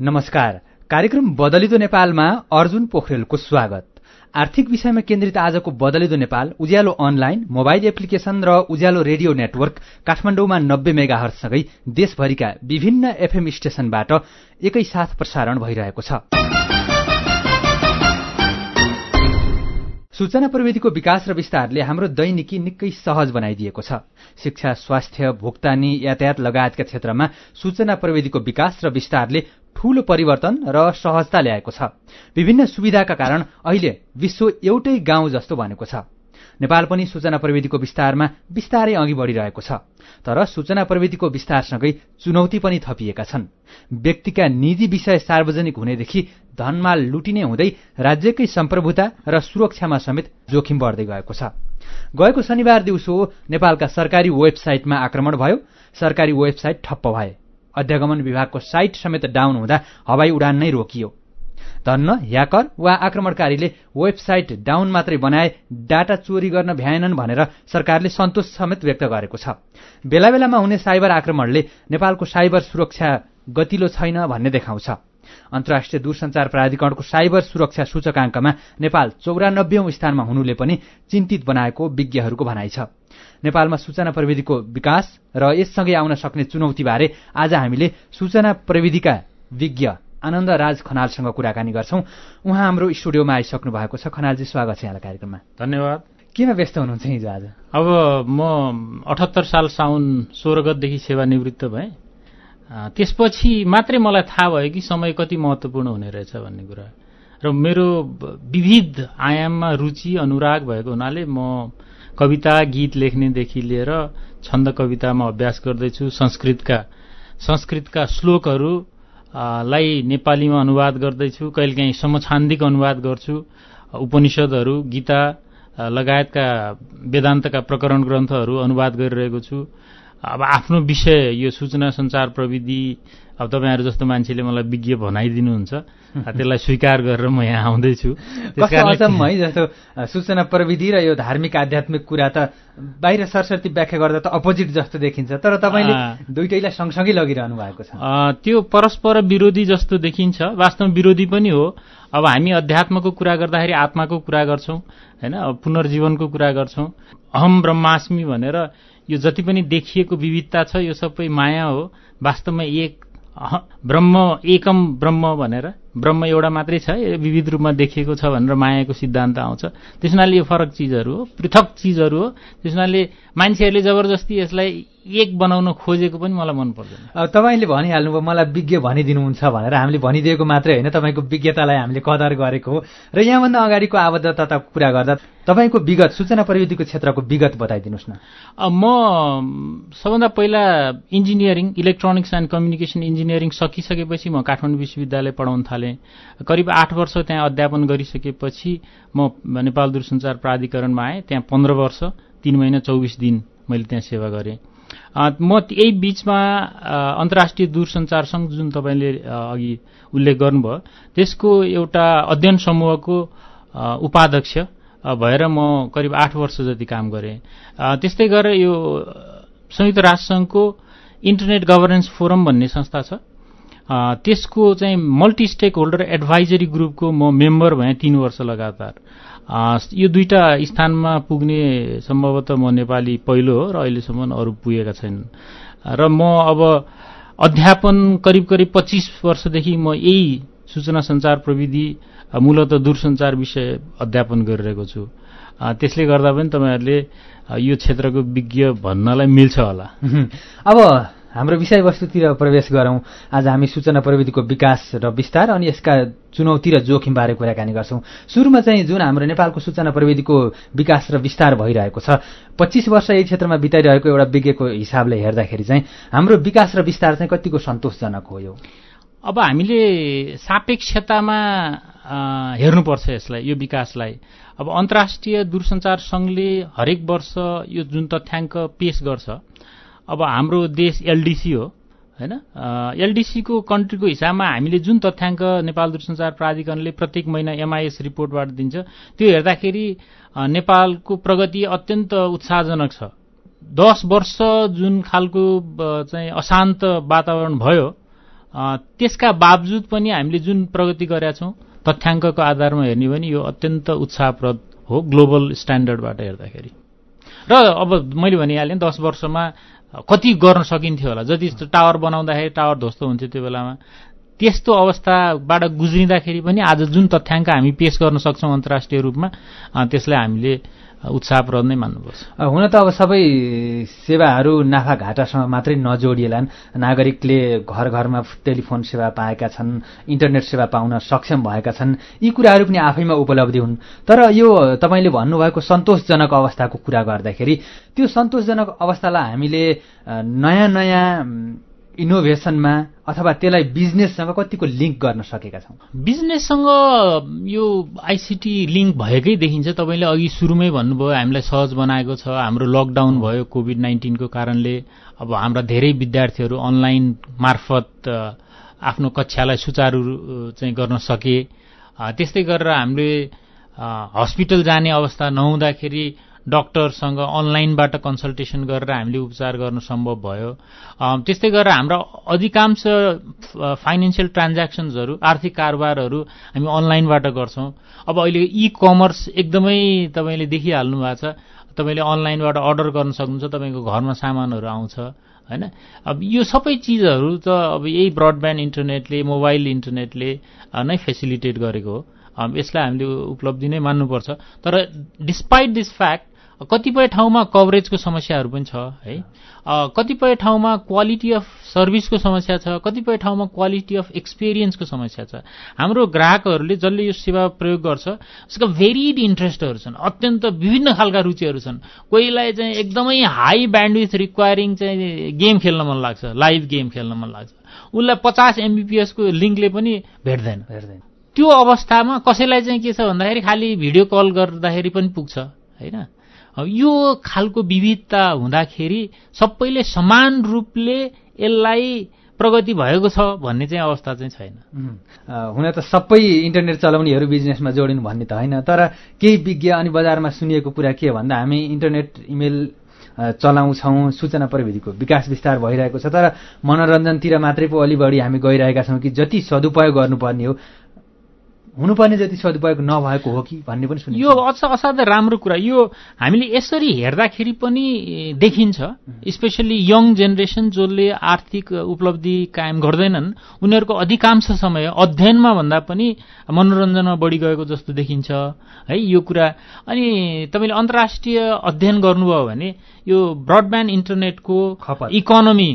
नमस्कार। कार्यक्रम बदलिदो नेपालमा अर्जुन पोखरेलको स्वागत। आर्थिक विषयमा केन्द्रित आजको बदलिदो Nepal Ujyaalo online, mobile application र उज्यालो रेडियो नेटवर्क काठमाडौँमा 90 मेगाहर्जसँगै देशभरिका विभिन्न एफएम स्टेशनबाट एकैसाथ प्रसारण भइरहेको छ। सूचना प्रविधिको विकास र विस्तारले हाम्रो दैनिकी निकै सहज बनाइदिएको छ। शिक्षा, स्वास्थ्य, भुक्तानी, यातायात लगायतका क्षेत्रमा सूचना प्रविधिको विकास र विस्तारले ठूलो परिवर्तन र सहजता ल्याएको छ। विभिन्न सुविधाका कारण अहिले विश्व एउटै गाउँ जस्तो बनेको छ। नेपाल पनि सूचना प्रविधिको विस्तारमा बिस्तारै अघि बढिरहेको छ। तर सूचना प्रविधिको विस्तारसँगै चुनौती पनि थपिएका छन्। व्यक्तिका निजी विषय सार्वजनिक हुनेदेखि धनमाल लुटिने हुँदै राज्यकै सम्प्रभुता र सुरक्षामा समेत जोखिम बढ्दै गएको छ। गएको शनिबार दिउँसो नेपालका सरकारी वेबसाइटमा आक्रमण भयो। सरकारी वेबसाइट ठप्प भए। अध्यागमन विभागको साइट समेत डाउन हुँदा हवाई उडान नै रोकियो। धन्न ह्याकर वा आक्रमणकारीले वेबसाइट डाउन मात्रै बनाए, डाटा चोरी गर्न भ्याएनन् भनेर सरकारले सन्तोष समेत व्यक्त गरेको छ। बेला बेलामा हुने साइबर आक्रमणले नेपालको साइबर सुरक्षा गतिलो छैन भन्ने देखाउँछ। अन्तर्राष्ट्रिय दूरसञ्चार प्राधिकरणको साइबर सुरक्षा सूचकाङ्कमा नेपाल 94औं स्थानमा हुनुले पनि चिन्तित बनाएको विज्ञहरूको भनाइ छ। नेपालमा सूचना प्रविधिको विकास र यससँगै आउन सक्ने चुनौतीबारे आज हामीले सूचना प्रविधिका विज्ञ आनन्द राज खनालसँग कुराकानी गर्छौं। उहाँ हाम्रो स्टुडियोमा आइसक्नु भएको छ। खनालजी, स्वागत छ यहाँलाई कार्यक्रममा। धन्यवाद। केमा व्यस्त हुनुहुन्छ हिजो आज? अब म 78 साल साउन 16 गतेदेखि सेवानिवृत्त भएँ। त्यसपछि मात्रै मलाई थाहा भयो कि समय कति महत्त्वपूर्ण हुने रहेछ भन्ने कुरा। र मेरो विविध आयाममा रुचि अनुराग भएको हुनाले म कविता, गीत लेख्नेदेखि लिएर छन्द कवितामा अभ्यास गर्दैछु। संस्कृतका श्लोकहरू लाई नेपालीमा अनुवाद गर्दैछु। कहिलेकाहीँ समछान्दिक अनुवाद गर्छु। उपनिषदहरू, गीता लगायतका वेदान्तका प्रकरण ग्रन्थहरू अनुवाद गरिरहेको छु। अब आफ्नो विषय यो सूचना सञ्चार प्रविधि, अब तपाईँहरू जस्तो मान्छेले मलाई विज्ञ भनाइदिनुहुन्छ, त्यसलाई स्वीकार गरेर म यहाँ आउँदैछु। है जस्तो सूचना प्रविधि र यो धार्मिक आध्यात्मिक कुरा त बाहिर सरस्वती व्याख्या गर्दा त अपोजिट जस्तो देखिन्छ, तर तपाईँले दुईटैलाई सँगसँगै लगिरहनु भएको छ। त्यो परस्पर विरोधी जस्तो देखिन्छ। वास्तवमा विरोधी पनि हो। अब हामी अध्यात्मको कुरा गर्दाखेरि आत्माको कुरा गर्छौं, हैन? पुनर्जीवनको कुरा गर्छौं। अहम ब्रह्मास्मि भनेर यो जति पनि देखिएको विविधता छ यो सबै माया हो। वास्तवमा एकम ब्रह्म भनेर, ब्रह्म एउटा मात्रै छ, विविध रूपमा देखिएको छ भनेर मायाको सिद्धान्त आउँछ। त्यसनाले यो फरक चिजहरू हो, पृथक चिजहरू हो। त्यसनाले मान्छेहरूले जबरजस्ती यसलाई एक बनाउन खोजेको पनि मलाई मन पर्दैन। तपाईँले भनिहाल्नुभयो मलाई विज्ञ भनिदिनुहुन्छ भनेर। हामीले भनिदिएको मात्रै होइन, तपाईँको विज्ञतालाई हामीले कदर गरेको हो। र यहाँभन्दा अगाडिको आबद्धता कुरा गर्दा तपाईँको विगत, सूचना प्रविधिको क्षेत्रको विगत बताइदिनुहोस् न। म सबभन्दा पहिला engineering, electronics and communication engineering सकिसकेपछि म काठमाडौँ विश्वविद्यालय पढाउन थालेँ। करिब 8 वर्ष त्यहाँ अध्यापन गरिसकेपछि म नेपाल दूरसञ्चार प्राधिकरणमा आएँ। त्यहाँ 15 वर्ष 3 महिना 24 दिन मैले त्यहाँ सेवा गरेँ। म यही बीचमा अन्तर्राष्ट्रिय दूरसञ्चार सङ्घ, जुन तपाईँले अघि उल्लेख गर्नुभयो, त्यसको एउटा अध्ययन समूहको उपाध्यक्ष भएर म करिब 8 वर्ष जति काम गरेँ। त्यस्तै गरेर यो संयुक्त राष्ट्रसङ्घको इन्टरनेट गभर्नेन्स फोरम भन्ने संस्था छ, त्यसको चाहिँ मल्टी स्टेक होल्डर एडभाइजरी ग्रुपको म मेम्बर भएँ 3 वर्ष लगातार। यो दुईटा स्थानमा पुग्ने सम्भवतः म नेपाली पहिलो हो र अहिलेसम्म अरू पुगेका छैनन्। र म अब अध्यापन करिब 25 वर्षदेखि म यही सूचना सञ्चार प्रविधि, मूलतः दूरसञ्चार विषय अध्यापन गरिरहेको छु। त्यसले गर्दा पनि तपाईँहरूले यो क्षेत्रको विज्ञ भन्नलाई मिल्छ होला। अब हाम्रो विषयवस्तुतिर प्रवेश गरौँ। आज हामी सूचना प्रविधिको विकास र विस्तार अनि यसका चुनौती र जोखिमबारे कुराकानी गर्छौं। सुरुमा चाहिँ जुन हाम्रो नेपालको सूचना प्रविधिको विकास र विस्तार भइरहेको छ, 25 वर्ष यही क्षेत्रमा बिताइरहेको एउटा विज्ञको हिसाबले हेर्दाखेरि चाहिँ हाम्रो विकास र विस्तार चाहिँ कतिको सन्तोषजनक हो? यो अब हामीले सापेक्षतामा हेर्नुपर्छ यसलाई, यो विकासलाई। अब अन्तर्राष्ट्रिय दूरसञ्चार सङ्घले हरेक वर्ष यो जुन तथ्याङ्क पेश गर्छ, अब हाम्रो देश एलडीसी हो, हैन? एलडीसी को कन्ट्रीको हिसाबमा हामीले जुन तथ्याङ्क नेपाल दूरसञ्चार प्राधिकरणले प्रत्येक महिना एमआईएस रिपोर्टबाट दिन्छ, त्यो हेर्दाखेरि नेपालको प्रगति अत्यन्त उत्साहजनक छ। 10 वर्ष जुन खालको चाहिँ अशान्त वातावरण भयो, त्यसका बावजुद पनि हामीले जुन प्रगति गरेका छौँ तथ्याङ्कको आधारमा हेर्ने भने यो अत्यन्त उत्साहप्रद हो ग्लोबल स्ट्यान्डर्डबाट हेर्दाखेरि। र अब मैले भनिहालेँ 10 वर्षमा कति गर्न सकिन्थ्यो होला, जति टावर बनाउँदाखेरि टावर ध्वस्त हुन्थ्यो त्यो बेलामा, त्यस्तो अवस्थाबाट गुज्रिँदाखेरि पनि आज जुन तथ्याङ्क हामी पेश गर्न सक्छौँ अन्तर्राष्ट्रिय रूपमा त्यसलाई हामीले उत्साहप्रद नै मान्नुपर्छ। हुन त अब सबै सेवाहरू नाफा घाटासँग मात्रै नजोडिएलान्। नागरिकले घर घरमा टेलिफोन सेवा पाएका छन्, इन्टरनेट सेवा पाउन सक्षम भएका छन्, यी कुराहरू पनि आफैमा उपलब्धि हुन्। तर यो तपाईँले भन्नुभएको सन्तोषजनक अवस्थाको कुरा गर्दाखेरि त्यो सन्तोषजनक अवस्थालाई हामीले नयाँ नयाँ इनोभेसनमा अथवा त्यसलाई बिजनेससँग कतिको लिङ्क गर्न सकेका छौँ? बिजनेससँग यो आइसिटी लिङ्क भएकै देखिन्छ। तपाईँले अघि सुरुमै भन्नुभयो हामीलाई सहज बनाएको छ। हाम्रो लकडाउन भयो कोभिड-19 को कारणले, अब हाम्रा धेरै विद्यार्थीहरू अनलाइन मार्फत आफ्नो कक्षालाई सुचारू चाहिँ गर्न सके। त्यस्तै गरेर हामीले हस्पिटल जाने अवस्था नहुँदाखेरि डाक्टरसँग अनलाइनबाट कन्सल्टेसन गरेर हामीले उपचार गर्न सम्भव भयो। त्यस्तै गरेर हाम्रा अधिकांश फाइनेन्सियल ट्रान्ज्याक्सन्सहरू, आर्थिक कारोबारहरू हामी अनलाइनबाट गर्छौँ। अब अहिले ई कमर्स एकदमै तपाईँले देखिहाल्नु भएको छ। तपाईँले अनलाइनबाट अर्डर गर्न सक्नुहुन्छ, तपाईँको घरमा सामानहरू आउँछ हैन। अब यो सबै चिजहरू त अब यही ब्रडब्यान्ड इन्टरनेटले, मोबाइल इन्टरनेटले नै फेसिलिटेट गरेको हो। यसलाई हामीले उपलब्धि नै मान्नुपर्छ। तर डिस्पाइट दिस फ्याक्ट कतिपय ठाउँमा कभरेजको समस्याहरू पनि छ है, कतिपय ठाउँमा क्वालिटी अफ सर्भिसको समस्या छ, कतिपय ठाउँमा क्वालिटी अफ एक्सपिरियन्सको समस्या छ। हाम्रो ग्राहकहरूले जसले यो सेवा प्रयोग गर्छ उसका भेरिड इन्ट्रेस्टहरू छन्, अत्यन्त विभिन्न खालका रुचिहरू छन्। कोहीलाई चाहिँ एकदमै हाई ब्यान्डविथ रिक्वायरिङ चाहिँ गेम खेल्न मन लाग्छ, लाइभ गेम खेल्न मन लाग्छ, उसलाई 50 MBPS को लिङ्कले पनि भेट्दैन। त्यो अवस्थामा कसैलाई चाहिँ के छ भन्दाखेरि खालि भिडियो कल गर्दाखेरि पनि पुग्छ हैन। यो खालको विविधता हुँदाखेरि सबैले समान रूपले यसलाई प्रगति भएको छ भन्ने चाहिँ अवस्था चाहिँ छैन। हुन त सबै इन्टरनेट चलाउनेहरू बिजनेसमा जोडिनु भन्ने त होइन, तर केही विज्ञ अनि बजारमा सुनिएको कुरा के भन्दा हामी इन्टरनेट इमेल चलाउँछौँ, सूचना प्रविधिको विकास विस्तार भइरहेको छ, तर मनोरञ्जनतिर मात्रै पो अलि बढी हामी गइरहेका छौँ कि जति सदुपयोग गर्नुपर्ने हो हुनुपर्ने जति सदुपयोग नभएको हो कि भन्ने पनि सुनिन्छ। यो असाध्यै राम्रो कुरा। यो हामीले यसरी हेर्दाखेरि पनि देखिन्छ, स्पेसली यङ जेनेरेसन जसले आर्थिक उपलब्धि कायम गर्दैनन् उनीहरूको अधिकांश समय अध्ययनमा भन्दा पनि मनोरञ्जनमा बढी गएको जस्तो देखिन्छ है यो कुरा। अनि तपाईँले अन्तर्राष्ट्रिय अध्ययन गर्नुभयो भने यो ब्रडब्यान्ड इन्टरनेटको इकोनोमी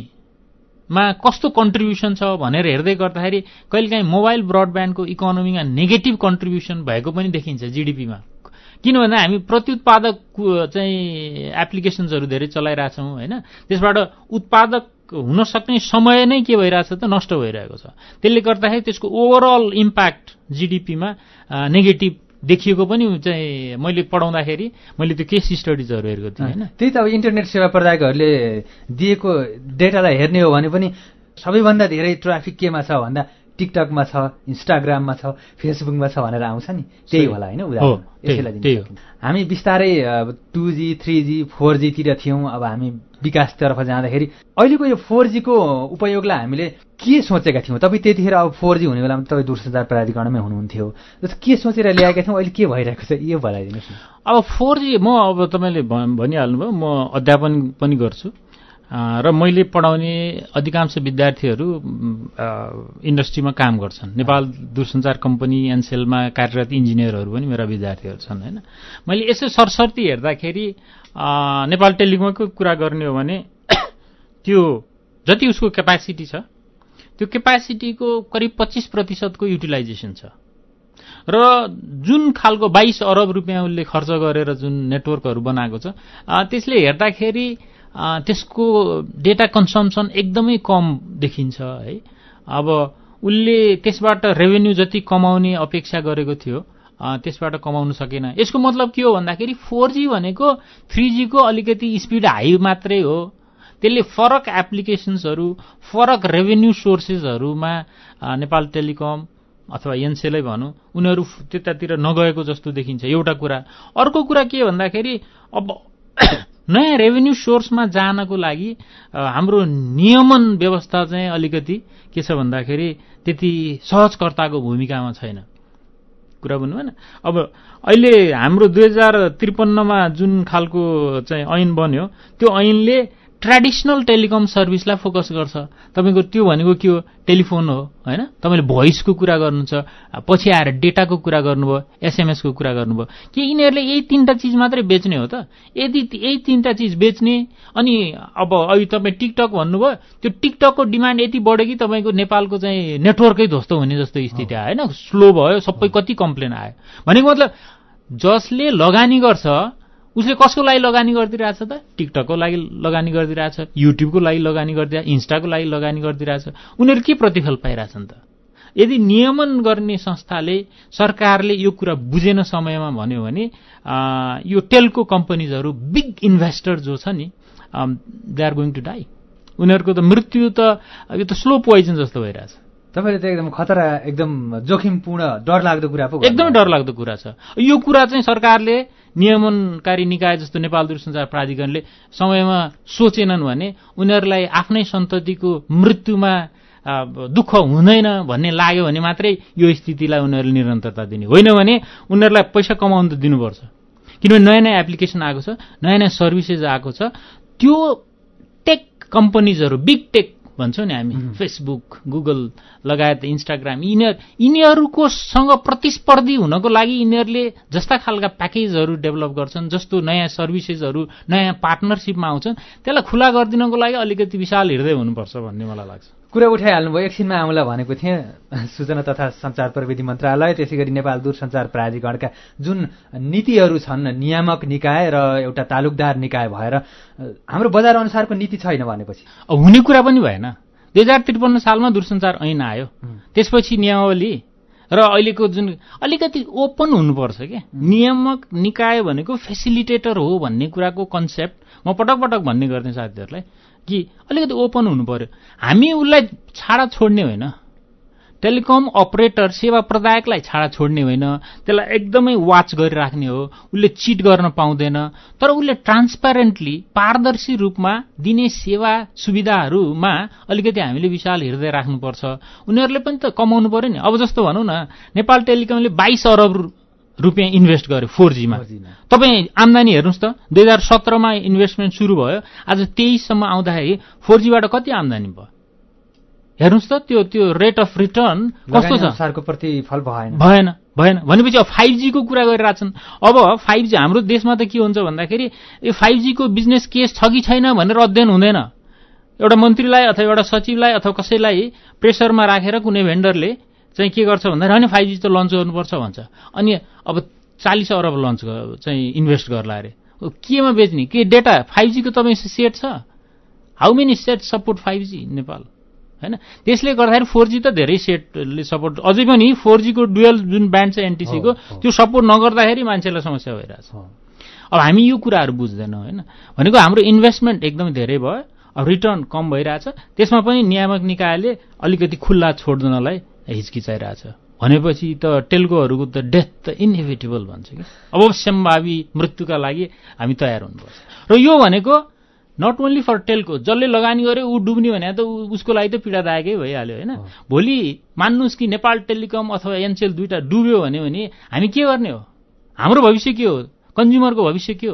मा कस्तो कन्ट्रिब्युसन छ भनेर हेर्दै गर्दाखेरि कहिलेकाहीँ मोबाइल ब्रडब्यान्डको इकोनोमीमा नेगेटिभ कन्ट्रिब्युसन भएको पनि देखिन्छ जीडीपीमा। किनभने हामी प्रत्युत्पादक चाहिँ एप्लिकेसन्सहरू धेरै चलाइरहेछौँ होइन, त्यसबाट उत्पादक हुन सक्ने समय नै के भइरहेछ त नष्ट भइरहेको छ। त्यसले गर्दाखेरि त्यसको ओभरअल इम्प्याक्ट जीडीपीमा नेगेटिभ देखिएको पनि चाहिँ मैले पढाउँदाखेरि मैले त्यो केस स्टडिजहरू हेरेको थिएँ होइन। त्यही त अब इन्टरनेट सेवा प्रदायकहरूले दिएको डेटालाई हेर्ने हो भने पनि सबैभन्दा धेरै ट्राफिक केमा छ भन्दा टिकटकमा छ, इन्स्टाग्राममा छ, फेसबुकमा छ भनेर आउँछ नि, त्यही होला होइन उदाहरण। यसैलाई हामी बिस्तारै 2G 3G 4G तिर थियौँ, अब हामी विकासतर्फ जाँदाखेरि अहिलेको यो 4G को उपयोगलाई हामीले के सोचेका थियौँ? तपाईँ त्यतिखेर अब 4G हुने बेलामा तपाईँ दूरसञ्चार प्राधिकरणमै हुनुहुन्थ्यो, के सोचेर ल्याएका थियौँ, अहिले के भइरहेको छ यो बताइदिनुहोस् न। अब 4G म अब तपाईँले भनिहाल्नुभयो, म अध्यापन पनि गर्छु र मैले पढाउने अधिकांश विद्यार्थीहरू इन्डस्ट्रीमा काम गर्छन्। नेपाल दूरसञ्चार कम्पनी एनसेलमा कार्यरत इन्जिनियरहरू पनि मेरा विद्यार्थीहरू छन् होइन। मैले यसो सरसर्ती हेर्दाखेरि नेपाल टेलिकमको कुरा गर्ने हो भने त्यो जति उसको क्यापासिटी छ त्यो क्यापासिटीको करिब 25% को युटिलाइजेसन छ र जुन खालको 22 अरब रुपियाँ उसले खर्च गरेर जुन नेटवर्कहरू बनाएको छ त्यसले हेर्दाखेरि त्यसको डेटा कन्सम्पसन एकदमै कम देखिन्छ है। अब उसले त्यसबाट रेभेन्यू जति कमाउने अपेक्षा गरेको थियो त्यसबाट कमाउन सकेन। यसको मतलब के हो भन्दाखेरि 4G भनेको 3G को अलिकति स्पिड हाई मात्रै हो। त्यसले फरक एप्लिकेसन्सहरू, फरक रेभेन्यू सोर्सेसहरूमा नेपाल टेलिकम अथवा एनसेलै भनौँ उनीहरू त्यतातिर नगएको जस्तो देखिन्छ एउटा कुरा। अर्को कुरा के भन्दाखेरि अब नयाँ रेभेन्यू सोर्समा जानको लागि हाम्रो नियमन व्यवस्था चाहिँ अलिकति के छ भन्दाखेरि त्यति सहजकर्ताको भूमिकामा छैन। कुरा भन्नु भएन। अब अहिले हाम्रो 2053मा जुन खालको चाहिँ ऐन बन्यो त्यो ऐनले ट्रेडिसनल टेलिकम सर्भिसलाई फोकस गर्छ। तपाईँको त्यो भनेको के हो? टेलिफोन हो होइन। तपाईँले भोइसको कुरा गर्नुहुन्छ, पछि आएर डेटाको कुरा गर्नुभयो, एसएमएसको कुरा गर्नुभयो। के यिनीहरूले यही 3टा चिज मात्रै बेच्ने हो त? यदि यही 3टा चिज बेच्ने अनि अब अहिले तपाईँ टिकटक भन्नुभयो, त्यो टिकटकको डिमान्ड यति बढ्यो कि तपाईँको नेपालको चाहिँ नेटवर्कै ध्वस्त हुने जस्तो स्थिति आयो होइन। स्लो भयो, सबै कति कम्प्लेन आयो। भनेको मतलब जसले लगानी गर्छ उसले कसको लागि लगानी गरिदिरहेछ त? टिकटकको लागि लगानी गरिदिरहेछ, युट्युबको लागि लगानी गरिदिरहेछ, इन्स्टाको लागि लगानी गरिदिरहेछ। उनीहरू के प्रतिफल पाइरहेछन् त? यदि नियमन गर्ने संस्थाले, सरकारले यो कुरा बुझेन समयमा भन्यो भने यो टेल्को कम्पनीजहरू, बिग इन्भेस्टर जो छ नि, they are going to die. उनीहरूको त मृत्यु त यो त स्लो पोइजन जस्तो भइरहेछ। तपाईँले त एकदम खतरा, एकदम जोखिमपूर्ण, डरलाग्दो कुरा पो एकदमै डरलाग्दो कुरा छ। यो कुरा चाहिँ सरकारले, नियमनकारी निकाय जस्तो नेपाल दूरसञ्चार प्राधिकरणले समयमा सोचेनन् भने उनीहरूलाई आफ्नै सन्ततिको मृत्युमा दुःख हुँदैन भन्ने लाग्यो भने मात्रै यो स्थितिलाई उनीहरूले निरन्तरता दिने, होइन भने उनीहरूलाई पैसा कमाउनु त दिनुपर्छ। किनभने नयाँ नयाँ एप्लिकेसन आएको छ, नयाँ नयाँ सर्भिसेस आएको छ। त्यो टेक कम्पनीजहरू, बिग टेक भन्छौँ नि हामी, फेसबुक, गुगल लगायत इन्स्टाग्राम, यिनीहरूको सँग प्रतिस्पर्धी हुनको लागि यिनीहरूले जस्ता खालका प्याकेजहरू डेभलप गर्छन्, जस्तो नयाँ सर्भिसेसहरू नयाँ पार्टनरसिपमा आउँछन्, त्यसलाई खुला गरिदिनको लागि अलिकति विशाल हृदय हुनुपर्छ भन्ने मलाई लाग्छ। कुरा उठाइहाल्नुभयो, एकछिनमा आउँला भनेको थिएँ। सूचना तथा सञ्चार प्रविधि मन्त्रालय, त्यसै गरी नेपाल दूरसञ्चार प्राधिकरणका जुन नीतिहरू छन्, नियामक निकाय र एउटा तालुकदार निकाय भएर हाम्रो बजार अनुसारको नीति छैन भनेपछि हुने कुरा पनि भएन। 2053 सालमा दूरसञ्चार ऐन आयो, त्यसपछि नियमावली र अहिलेको जुन अलिकति ओपन हुनुपर्छ क्या। नियामक निकाय भनेको फेसिलिटेटर हो भन्ने कुराको कन्सेप्ट म पटक पटक भन्ने गर्ने साथीहरूलाई कि अलिकति ओपन हुनु पर्यो। हामी उसलाई छाडा छोड्ने होइन, टेलिकम अपरेटर सेवा प्रदायकलाई छाडा छोड्ने होइन, त्यसलाई एकदमै वाच गरिराख्ने हो। उसले चिट गर्न पाउँदैन, तर उसले ट्रान्सप्यारेन्टली, पारदर्शी रूपमा दिने सेवा सुविधाहरूमा अलिकति हामीले विशाल हृदय राख्नुपर्छ। उनीहरूले पनि त कमाउनु पर्यो नि। अब जस्तो भनौँ न, नेपाल टेलिकमले 22 अरब रुपियाँ इन्भेस्ट गर्यो 4G मा। तपाईँ आम्दानी हेर्नुहोस् त, 2017मा इन्भेस्टमेन्ट सुरु भयो, आज 23सम्म आउँदाखेरि 4Gबाट कति आम्दानी भयो हेर्नुहोस् त। त्यो रेट अफ रिटर्न कस्तो छ? सरकारको प्रतिफल भएन भनेपछि अब 5G को कुरा गरिरहेछन्। अब 5G हाम्रो देशमा त के हुन्छ भन्दाखेरि यो 5G को बिजनेस केस छ कि छैन भनेर अध्ययन हुँदैन। एउटा मन्त्रीलाई अथवा एउटा सचिवलाई अथवा कसैलाई प्रेसरमा राखेर कुनै भेन्डरले चाहिँ के गर्छ भन्दा होइन 5G त लन्च गर्नुपर्छ भन्छ, अनि अब 40 अरब लन्च चाहिँ इन्भेस्ट गर्ला अरे। केमा बेच्ने? के डेटा 5G को तपाईँ सेट छ? How many set support 5G Nepal होइन? त्यसले गर्दाखेरि 4G त धेरै सेटले सपोर्ट, अझै पनि 4G को डुअल जुन ब्यान्ड छ एनटिसी को, त्यो सपोर्ट नगर्दाखेरि मान्छेलाई समस्या भइरहेछ। अब हामी यो कुराहरू बुझ्दैनौँ होइन। भनेको हाम्रो इन्भेस्टमेन्ट एकदमै धेरै भयो, अब रिटर्न कम भइरहेछ। त्यसमा पनि नियामक निकायले अलिकति खुल्ला छोड्नलाई हिचकिचाइरहेछ भनेपछि त टेल्कोहरूको त डेथ त इनएभिटेबल भन्छ कि, अवश्यम्भावी मृत्युका लागि हामी तयार हुनुपर्छ। र यो भनेको नट ओन्ली फर टेल्को, जसले लगानी गर्यो ऊ डुब्ने भने त उसको लागि त पीडादायकै भइहाल्यो होइन। भोलि मान्नुहोस् कि नेपाल टेलिकम अथवा एनसेल दुईटा डुब्यो भने हामी के गर्ने हो? हाम्रो भविष्य के हो? कन्ज्युमरको भविष्य के हो?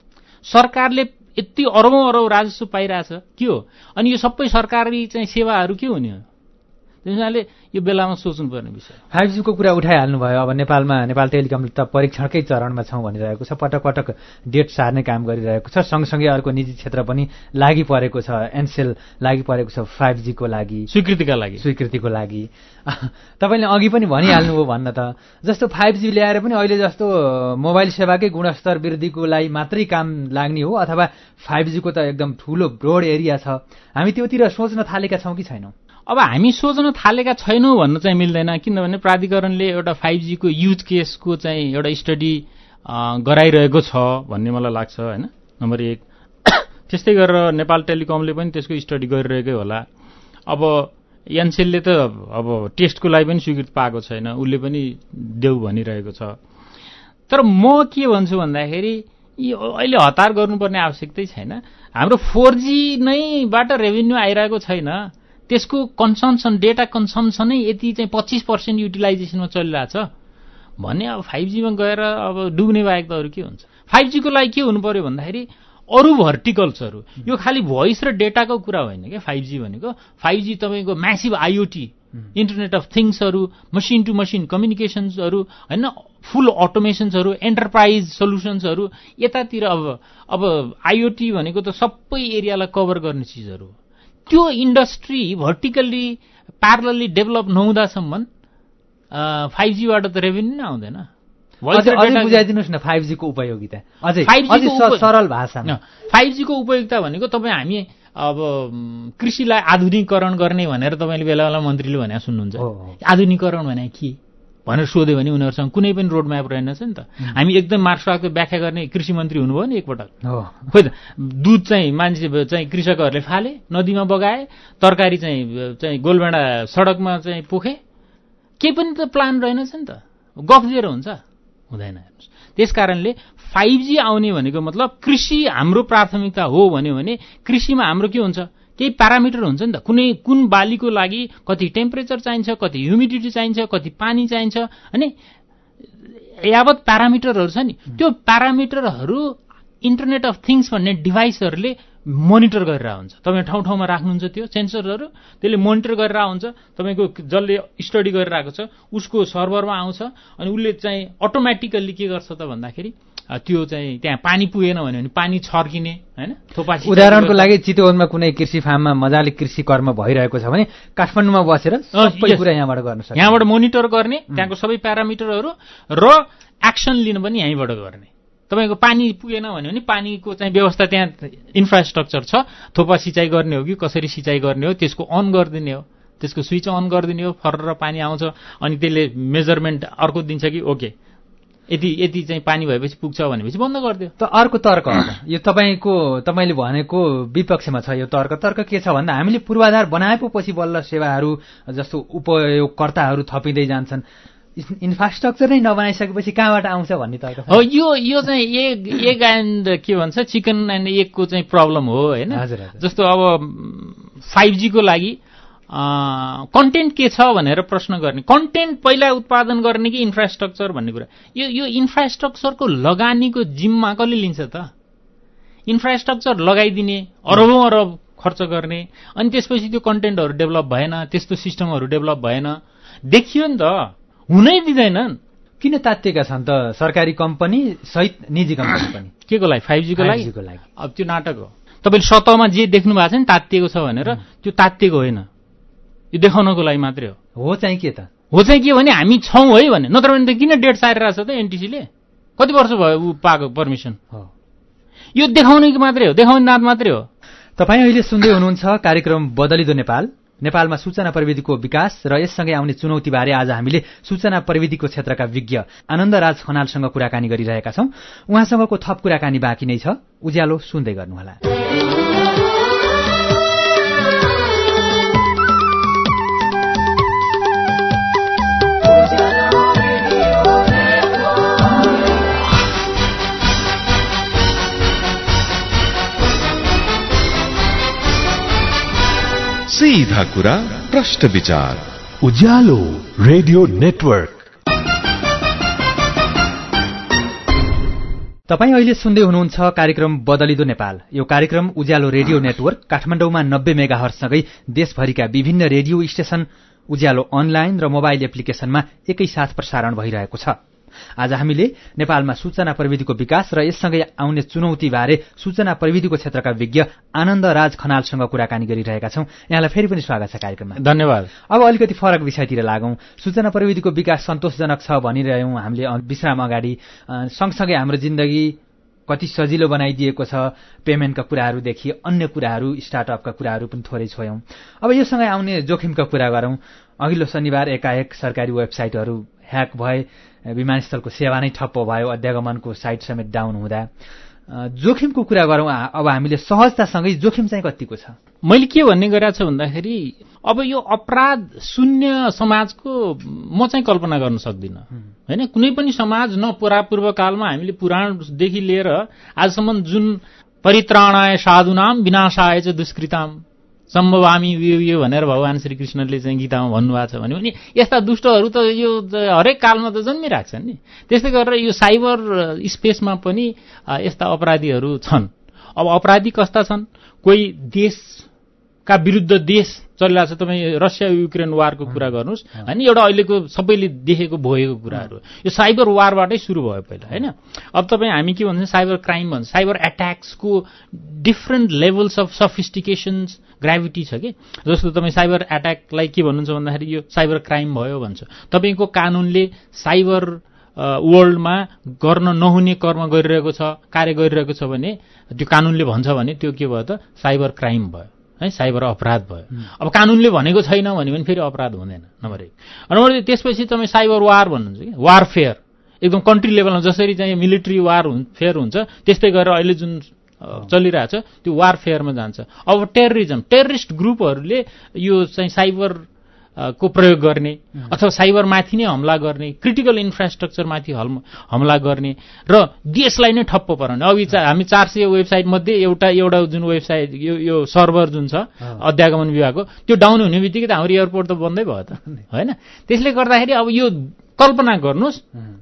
सरकारले यति अरबौं अरब राजस्व पाइरहेछ के हो? अनि यो सबै सरकारी चाहिँ सेवाहरू के हुने हो? त्यसैले यो बेलामा सोच्नुपर्ने विषय। 5G को कुरा उठाइहाल्नुभयो। अब नेपाल टेलिकम त परीक्षणकै चरणमा छौँ भनिरहेको छ, पटक पटक डेट सार्ने काम गरिरहेको छ। सँगसँगै अर्को निजी क्षेत्र पनि लागि परेको छ, एनसेल लागि परेको छ 5G को लागि, स्वीकृतिको लागि। तपाईँले अघि पनि भनिहाल्नुभयो भन्न त, जस्तो 5G ल्याएर पनि अहिले जस्तो मोबाइल सेवाकै गुणस्तर वृद्धिको लागि मात्रै काम लाग्ने हो, अथवा 5G को त एकदम ठुलो ब्रोड एरिया छ, हामी त्योतिर सोच्न थालेका छौँ कि छैनौँ? अब हामी सोच्न थालेका छैनौँ भन्न चाहिँ मिल्दैन, किनभने प्राधिकरणले एउटा 5G को युज केसको चाहिँ एउटा स्टडी गराइरहेको छ भन्ने मलाई लाग्छ होइन, नम्बर 1। त्यस्तै गरेर नेपाल टेलिकमले पनि त्यसको स्टडी गरिरहेकै होला। अब एनसेलले त अब टेस्टको लागि पनि स्वीकृति पाएको छैन, उसले पनि देऊ भनिरहेको छ। तर म के भन्छु भन्दाखेरि यो अहिले हतार गर्नुपर्ने आवश्यकतै छैन। हाम्रो 4G नैबाट रेभेन्यू आइरहेको छैन, त्यसको कन्सम्पसन डेटा कन्सम्पसनै यति चाहिँ 25% युटिलाइजेसनमा चलिरहेछ भने अब 5G मा गएर अब डुब्ने बाहेक त अरू के हुन्छ। 5G को लागि के हुनु पर्यो भन्दाखेरि अरू भर्टिकल्सहरू, यो खालि भोइस र डेटाको कुरा होइन क्या 5G भनेको। 5G तपाईँको म्यासिभ IoT, इन्टरनेट अफ थिङ्सहरू, मसिन टु मसिन कम्युनिकेसन्सहरू होइन, फुल अटोमेसन्सहरू, एन्टरप्राइज सोल्युसन्सहरू यतातिर। अब IoT भनेको त सबै एरियालाई कभर गर्ने चिजहरू हो। त्यो इन्डस्ट्री भर्टिकल्ली प्यारलली डेभलप नहुँदासम्म 5Gबाट त रेभेन्यू नै आउँदैन। बुझाइदिनुहोस् न 5G को उपयोगिता अझै सरल भाषामा। 5G को उपयोगिता भनेको तपाईँ हामी अब कृषिलाई आधुनिकीकरण गर्ने भनेर तपाईँले बेला बेला मन्त्रीले भने सुन्नुहुन्छ। आधुनिकीकरण भने के भनेर सोध्यो भने उनीहरूसँग कुनै पनि रोड म्याप रहेनछ नि त। हामी एकदम मार्क्सवादको व्याख्या गर्ने कृषि मन्त्री हुनुभयो नि एकपटक। खोइ त दुध चाहिँ मान्छे चाहिँ कृषकहरूले फाले, नदीमा बगाए, तरकारी चाहिँ गोलभेडा सडकमा चाहिँ पोखे, केही पनि त प्लान रहेनछ नि त। गफ दिएर हुन्छ? हुँदैन। हेर्नुहोस्, त्यस कारणले 5G आउने भनेको मतलब कृषि हाम्रो प्राथमिकता हो भन्यो भने कृषिमा हाम्रो के हुन्छ, केही प्यारामिटर हुन्छ नि त। कुन बालीको लागि कति टेम्परेचर चाहिन्छ, कति ह्युमिडिटी चाहिन्छ, कति पानी चाहिन्छ, अनि यावत प्यारामिटरहरू छ नि, त्यो प्यारामिटरहरू इन्टरनेट अफ थिङ्स भन्ने डिभाइसहरूले मोनिटर गरेर हुन्छ। तपाईँ ठाउँ ठाउँमा राख्नुहुन्छ त्यो सेन्सरहरू, त्यसले मोनिटर गरेर हुन्छ। तपाईँको जसले स्टडी गरेर आएको छ उसको सर्भरमा आउँछ, अनि उसले चाहिँ अटोमेटिकल्ली के गर्छ त भन्दाखेरि त्यो चाहिँ त्यहाँ पानी पुगेन भने पानी छर्किने होइन थोपासी। उदाहरणको लागि चितवनमा कुनै कृषि फार्ममा मजाले कृषि कर्म भइरहेको छ भने काठमाडौँमा बसेर सबै कुरा यहाँबाट गर्न सक्छ। यहाँबाट मोनिटर गर्ने त्यहाँको सबै प्यारामिटरहरू र एक्सन लिन पनि यहीँबाट गर्ने। तपाईँको पानी पुगेन भने पानीको चाहिँ व्यवस्था त्यहाँ इन्फ्रास्ट्रक्चर छ, थोपा सिँचाइ गर्ने हो कि कसरी सिँचाइ गर्ने हो त्यसको अन गरिदिने हो, त्यसको स्विच अन गरिदिने हो, फर्र पानी आउँछ, अनि त्यसले मेजरमेन्ट अर्को दिन्छ कि ओके यति चाहिँ पानी भएपछि पुग्छ भनेपछि बन्द गरिदियो। त अर्को तर्क यो तपाईँले भनेको विपक्षमा छ यो तर्क के छ भन्दा हामीले पूर्वाधार बनाएपछि बल्ल सेवाहरू जस्तो उपयोगकर्ताहरू थपिँदै जान्छन्, इन्फ्रास्ट्रक्चर नै नबनाइसकेपछि कहाँबाट आउँछ भन्ने तर्क हो। यो चाहिँ एग एन्ड के भन्छ चिकन एन्ड एगको चाहिँ प्रब्लम हो होइन। जस्तो अब 5G को लागि कन्टेन्ट के छ भनेर प्रश्न गर्ने, कन्टेन्ट पहिला उत्पादन गर्ने कि इन्फ्रास्ट्रक्चर भन्ने कुरा। यो इन्फ्रास्ट्रक्चरको लगानीको जिम्मा कसले लिन्छ त? इन्फ्रास्ट्रक्चर लगाइदिने, अरबौं अरब खर्च गर्ने, अनि त्यसपछि त्यो कन्टेन्टहरू डेभलप भएन, त्यस्तो सिस्टमहरू डेभलप भएन, देखियो नि त, हुनै दिँदैनन्। किन तातिएका छन् त सरकारी कम्पनी सहित निजी कम्पनी पनि? के को लागि? 5G को लागि। अब त्यो नाटक हो। तपाईँले सतहमा जे देख्नु भएको छ नि तातिएको छ भनेर, त्यो तातिएको होइन, यो देखाउनको लागि मात्रै हो। चाहिँ के त? हो चाहिँ के भने हामी छौँ है भने, नत्र भने त किन डेट सारिरहेछ त एनटिसीले? कति वर्ष भयो ऊ पाएको परमिसन? यो देखाउने मात्रै हो, देखाउने नाद मात्रै हो। तपाईँ अहिले सुन्दै हुनुहुन्छ कार्यक्रम बदलिदो नेपाल। नेपालमा सूचना प्रविधिको विकास र यससँगै आउने चुनौतीबारे आज हामीले सूचना प्रविधिको क्षेत्रका विज्ञ आनन्दराज खनालसँग कुराकानी गरिरहेका छौं। उहाँसँगको थप कुराकानी बाँकी नै छ, उज्यालो सुन्दै गर्नुहोला। सीधा कुरा प्रश्न विचार उज्यालो रेडियो नेटवर्क। तपाईँ अहिले सुन्दै हुनुहुन्छ कार्यक्रम बदलिदो नेपाल। यो कार्यक्रम उज्यालो रेडियो नेटवर्क काठमाडौँमा 90 मेगाहर्जसँगै देशभरिका विभिन्न रेडियो स्टेशन, उज्यालो अनलाइन र मोबाइल एप्लिकेशनमा एकैसाथ प्रसारण भइरहेको छ। आज हामीले नेपालमा सूचना प्रविधिको विकास र यससँगै आउने चुनौतीबारे सूचना प्रविधिको क्षेत्रका विज्ञ आनन्दराज खनालसँग कुराकानी गरिरहेका छौं। यहाँलाई फेरि पनि स्वागत छ कार्यक्रममा। धन्यवाद। अब अलिकति फरक विषयतिर लागौं। सूचना प्रविधिको विकास सन्तोषजनक छ भनिरह्यौं हामीले विश्राम अगाडि। सँगसँगै हाम्रो जिन्दगी कति सजिलो बनाइदिएको छ, पेमेन्टका कुराहरूदेखि अन्य कुराहरू, स्टार्टअपका कुराहरू पनि थोरै छोयौं। अब योसँगै आउने जोखिमका कुरा गरौं। अघिल्लो शनिबार एकाएक सरकारी वेबसाइटहरू ह्याक भए, विमानस्थलको सेवा नै ठप्प भयो, अध्यागमनको साइट समेत डाउन हुँदा जोखिमको कुरा गरौँ अब हामीले सहजतासँगै जोखिम चाहिँ कतिको छ? मैले के भन्ने गरेको छु भन्दाखेरि अब यो अपराध शून्य समाजको म चाहिँ कल्पना गर्न सक्दिनँ होइन। कुनै पनि समाज न पूर्वकालमा हामीले पुराणदेखि लिएर आजसम्म जुन परित्राणाय साधुनाम विनाशाय च दुष्कृताम सम्भवामी यो भनेर भगवान श्रीकृष्णले चाहिँ गीतामा भन्नुभएको छ भने यस्ता दुष्टहरू त यो हरेक कालमा त जन्मिरहेछन् नि। त्यस्तै गरेर यो साइबर स्पेसमा पनि यस्ता अपराधीहरू छन्। अब अपराधी कस्ता छन्? कोही देशका विरुद्ध देश चलिरहेको छ। तपाईँ रसिया युक्रेन वारको कुरा गर्नुहोस् होइन, एउटा अहिलेको सबैले देखेको भोगेको कुराहरू यो साइबर वारबाटै सुरु भयो पहिला होइन। अब तपाईँ हामी के भन्छौँ साइबर क्राइम भन्छ। साइबर एट्याक्सको different levels of sophistications gravity छ कि। जस्तो तपाईँ साइबर एट्याकलाई के भन्नुहुन्छ भन्दाखेरि यो साइबर क्राइम भयो भन्छ। तपाईँको कानुनले साइबर वर्ल्डमा गर्न नहुने कर्म गरिरहेको छ, कार्य गरिरहेको छ भने त्यो कानुनले भन्छ भने त्यो के भयो त साइबर क्राइम भयो है, साइबर अपराध भयो। अब कानुनले भनेको छैन भने फेरि अपराध हुँदैन नम्बर 1। नम्बर 2 त्यसपछि तपाईँ साइबर वार भन्नुहुन्छ कि वारफेयर एकदम कन्ट्री लेभलमा जसरी चाहिँ मिलिट्री वारफेयर हुन्छ त्यस्तै गरेर अहिले जुन चलिरहेछ त्यो वारफेयरमा जान्छ। अब टेररिस्ट ग्रुपहरूले यो चाहिँ साइबर को प्रयोग गर्ने अथवा साइबर माथि नै हमला गर्ने, क्रिटिकल इन्फ्रास्ट्रक्चर माथि हमला गर्ने र देशलाई नै ठप्प पार्ने। अब हामी 400 वेबसाइट मध्ये एउटा जुन वेबसाइट यो सर्भर जुन छ अध्यागमन विभागको त्यो डाउन हुने बित्तिकै त हाम्रो एयरपोर्ट त बन्दै भयो त होइन। त्यसले गर्दाखेरि अब यो कल्पना गर्नुहोस्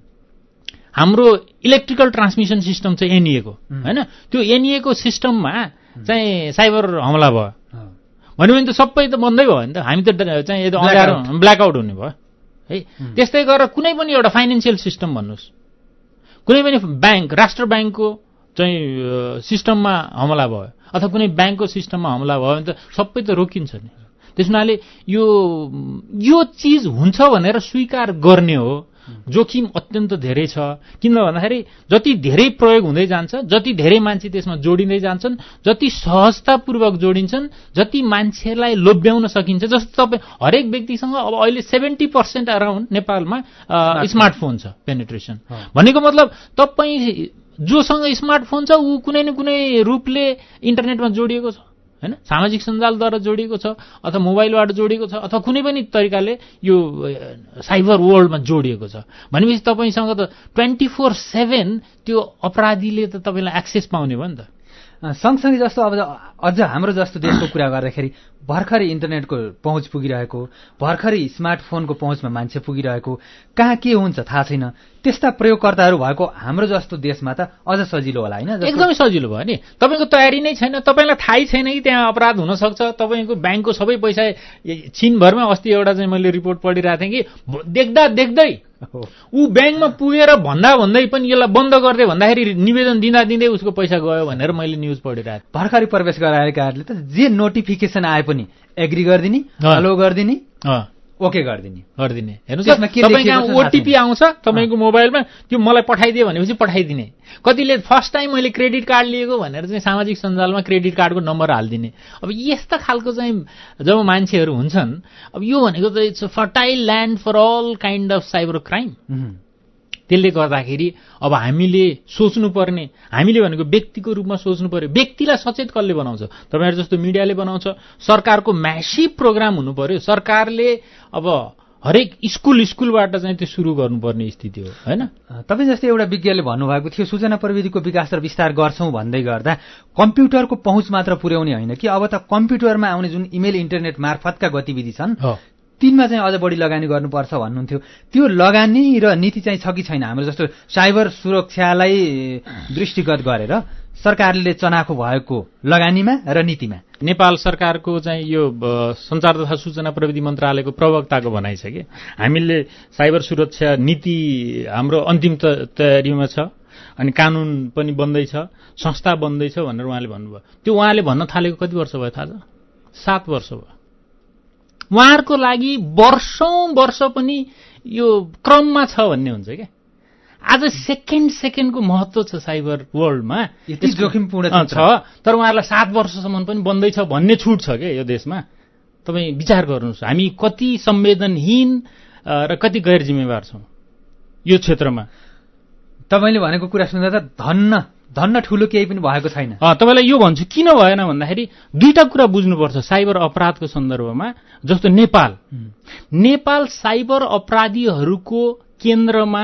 हाम्रो इलेक्ट्रिकल ट्रान्समिसन सिस्टम चाहिँ एनइएको होइन, त्यो एनइएको सिस्टममा चाहिँ साइबर हमला भयो भने त सबै त बन्दै भयो नि त। हामी त चाहिँ अँध्यारो ब्ल्याकआउट हुने भयो है। त्यस्तै गरेर कुनै पनि एउटा फाइनेन्सियल सिस्टम भन्नुहोस्, कुनै पनि ब्याङ्क राष्ट्र ब्याङ्कको चाहिँ सिस्टममा हमला भयो अथवा कुनै ब्याङ्कको सिस्टममा हमला भयो भने त सबै त रोकिन्छ नि। त्यस हुनाले यो चिज हुन्छ भनेर स्वीकार गर्ने हो। जोखिम अत्यन्त धेरै छ किन भन्दाखेरि जति धेरै प्रयोग हुँदै जान्छ, जति धेरै मान्छे त्यसमा जोडिँदै जान्छन्, जति सहजतापूर्वक जोडिन्छन्, जति मान्छेलाई लोभ्याउन सकिन्छ। जस्तो तपाईँ हरेक व्यक्तिसँग अब अहिले 70% अराउन्ड नेपालमा स्मार्टफोन छ पेनिट्रेसन भनेको मतलब तपाईँ जोसँग स्मार्टफोन छ ऊ कुनै न कुनै रूपले इन्टरनेटमा जोडिएको छ हैन, सामाजिक सञ्जालद्वारा जोडिएको छ अथवा मोबाइलबाट जोडिएको छ अथवा कुनै पनि तरिकाले यो साइबर वर्ल्डमा जोडिएको छ भनेपछि तपाईसँग त 24/7 त्यो अपराधीले त तपाईलाई एक्सेस पाउने भयो नि त। सँगसँगै जस्तो अब अझ हाम्रो जस्तो देशको कुरा गर्दाखेरि भर्खरै इन्टरनेटको पहुँच पुगिरहेको, भर्खरै स्मार्टफोनको पहुँचमा मान्छे पुगिरहेको, कहाँ के हुन्छ थाहा छैन, त्यस्ता प्रयोगकर्ताहरू भएको हाम्रो जस्तो देशमा त अझ सजिलो होला हैन? एकदमै सजिलो भयो नि। तपाईको तयारी नै छैन, तपाईलाई थाहै छैन कि त्यहाँ अपराध हुन सक्छ। तपाईको ब्याङ्कको सबै पैसा छिनभरमा अस्ति एउटा चाहिँ मैले रिपोर्ट पढिरहेको थिएँ कि देख्दै ऊ ब्याङ्कमा पुगेर भन्दै पनि यसलाई बन्द गर्दै भन्दाखेरि निवेदन दिँदै उसको पैसा गयो भनेर मैले न्युज पढिरहेको थिएँ। भर्खरै प्रवेश गराएकाहरूले त जे नोटिफिकेसन आए पनि एग्री गरिदिने, हेलो गरिदिने, ओके गरिदिने। हेर्नुहोस् तपाईको ओटीपी आउँछ तपाईको मोबाइलमा, त्यो मलाई पठाइदियो भनेपछि पठाइदिने। कतिले फर्स्ट टाइम मैले क्रेडिट कार्ड लिएको भनेर चाहिँ सामाजिक सञ्जालमा क्रेडिट कार्डको नम्बर हालिदिने। अब यस्ता खालको चाहिँ जब मान्छेहरू हुन्छन्, अब यो भनेको त it's a fertile land for all kind of cyber crime. त्यसले गर्दाखेरि अब हामीले सोच्नुपर्ने, हामीले भनेको व्यक्तिको रूपमा सोच्नु पर्यो। व्यक्तिलाई सचेत कसले बनाउँछ? तपाईहरु जस्तो मिडियाले बनाउँछ। सरकारको म्यासिभ प्रोग्राम हुनु पर्यो। सरकारले अब हरेक स्कुलबाट चाहिँ त्यो सुरु गर्नुपर्ने स्थिति हो हैन? तपाईँ जस्तै एउटा विज्ञले भन्नुभएको थियो सूचना प्रविधिको विकास र विस्तार गर्छौं भन्दै गर्दा कम्प्युटरको पहुँच मात्र पुर्याउने होइन कि अब त कम्प्युटरमा आउने जुन इमेल इन्टरनेट मार्फतका गतिविधि छन् तिनमा चाहिँ अझ बढी लगानी गर्नुपर्छ भन्नुहुन्थ्यो। त्यो लगानी र नीति चाहिँ छ कि छैन? हाम्रो जस्तो साइबर सुरक्षालाई दृष्टिगत गरेर सरकारले चनाखो भएको लगानीमा र नीतिमा। नेपाल सरकारको चाहिँ यो सञ्चार तथा सूचना प्रविधि मन्त्रालयको प्रवक्ताको भनाइ छ कि हामीले साइबर सुरक्षा नीति हाम्रो अन्तिम तयारीमा छ अनि कानुन पनि बन्दैछ, संस्था बन्दैछ भनेर उहाँले भन्नुभयो। त्यो उहाँले भन्न थालेको कति वर्ष भयो थाहा छ? 7 वर्ष भयो। उहाँहरूको लागि वर्ष पनि यो क्रममा छ भन्ने हुन्छ क्या। आज सेकेन्डको महत्व छ साइबर वर्ल्डमा, यति जोखिमपूर्ण छ। तर उहाँहरूलाई 7 वर्षसम्म पनि बन्दैछ भन्ने छुट छ क्या यो देशमा। तपाईँ विचार गर्नुहोस् हामी कति संवेदनहीन र कति गैर जिम्मेवार छौँ यो क्षेत्रमा। तपाईँले भनेको कुरा सुन्दा त धन्न धन्न ठुलो केही पनि भएको छैन। तपाईँलाई यो भन्छु किन भएन भन्दाखेरि दुईटा कुरा बुझ्नुपर्छ साइबर अपराधको सन्दर्भमा। जस्तो नेपाल साइबर अपराधीहरूको केन्द्रमा,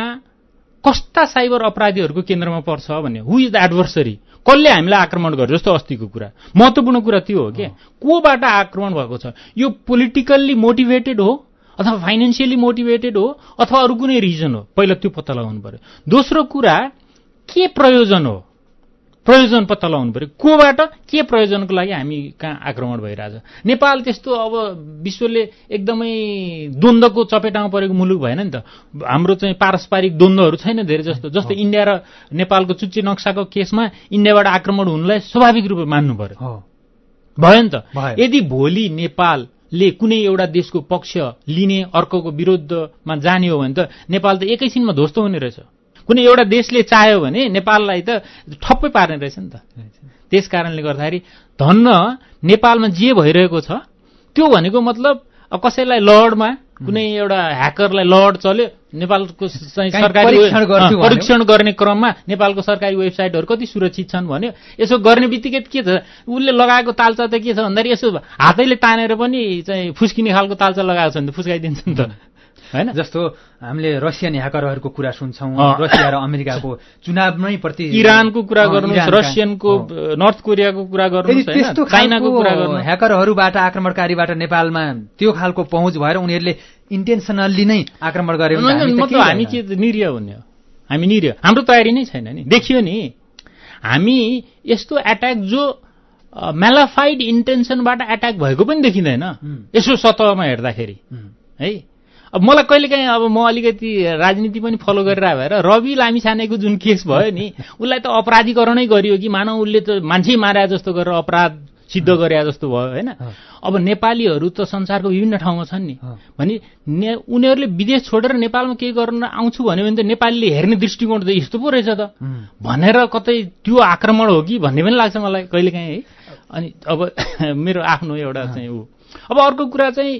कस्ता साइबर अपराधीहरूको केन्द्रमा पर्छ भने हु इज द एडभर्सरी, कसले हामीलाई आक्रमण गर्छ। जस्तो अस्तिको कुरा, महत्त्वपूर्ण कुरा त्यो हो के कोबाट आक्रमण भएको छ, यो पोलिटिकल्ली मोटिभेटेड हो अथवा फाइनेन्सियली मोटिभेटेड हो अथवा अरू कुनै रिजन हो, पहिला त्यो पत्ता लगाउनु पर्यो। दोस्रो कुरा के प्रयोजन हो, प्रयोजन पत्ता लगाउनु पर्यो, कोबाट के प्रयोजनको लागि हामी कहाँ आक्रमण भइरहेछ। नेपाल त्यस्तो अब विश्वले एकदमै द्वन्द्वको चपेटामा परेको मुलुक भएन नि त। हाम्रो चाहिँ पारस्परिक द्वन्द्वहरू छैन धेरै जस्तो इन्डिया र नेपालको चुच्चे नक्साको केसमा इन्डियाबाट आक्रमण हुनुलाई स्वाभाविक रूपमा मान्नु पर्यो, भयो नि त। यदि भोलि नेपालले कुनै एउटा देशको पक्ष लिने, अर्कोको विरुद्धमा जाने हो भने त नेपाल त एकैछिनमा ध्वस्त हुने रहेछ। कुनै एउटा देशले चाह्यो भने नेपाललाई त ठप्पै पार्ने रहेछ नि त। त्यस कारणले गर्दाखेरि धन्न नेपालमा जे भइरहेको छ त्यो भनेको मतलब कसैलाई लर्डमा कुनै एउटा ह्याकरलाई लर्ड चल्यो, नेपालको सरकारी परीक्षण गर्ने क्रममा नेपालको सरकारी वेबसाइटहरू कति सुरक्षित छन् भन्यो। यसो गर्ने बित्तिकै के छ, उसले लगाएको तालचा त के छ भन्दाखेरि यसो हातैले तानेर पनि चाहिँ फुस्किने खालको तालचा लगाएको छ भने त फुस्काइदिन्छ नि त, हैन। जस्तो हामीले रसियन ह्याकरहरूको कुरा सुन्छौँ, रसिया र अमेरिकाको चुनावमै प्रति, इरानको कुरा गर्नुहोस्, रसियनको, नर्थ कोरियाको कुरा गर्नुहोस्, चाइनाको कुरा गर्नुहोस्। ह्याकरहरूबाट, आक्रमणकारीबाट नेपालमा त्यो खालको पहुँच भएर उनीहरूले इन्टेन्सनल्ली नै आक्रमण गरे मतलब हामी के निरीह हुने हो, हामी निरीह, हाम्रो तयारी नै छैन नि। देखियो नि हामी यस्तो एट्याक जो म्यालाफाइड इन्टेन्सनबाट एट्याक भएको पनि देखिँदैन यसो सतहमा हेर्दाखेरि है। अब मलाई कहिलेकाहीँ अब म अलिकति राजनीति पनि फलो गरिरहेको भएर रवि लामिछानेको जुन केस भयो नि, उसलाई त अपराधीकरणै गरियो कि मानव उसले त मान्छे मारे जस्तो गरेर अपराध सिद्ध गरे जस्तो भयो, होइन। अब नेपालीहरू त संसारको विभिन्न ठाउँमा छन् नि भने उनीहरूले विदेश छोडेर नेपालमा केही गर्न आउँछु भन्यो भने त नेपालीले हेर्ने दृष्टिकोण त यस्तो पो रहेछ त भनेर कतै त्यो आक्रमण हो कि भन्ने पनि लाग्छ मलाई कहिलेकाहीँ है। अनि अब मेरो आफ्नो एउटा चाहिँ अब अर्को कुरा चाहिँ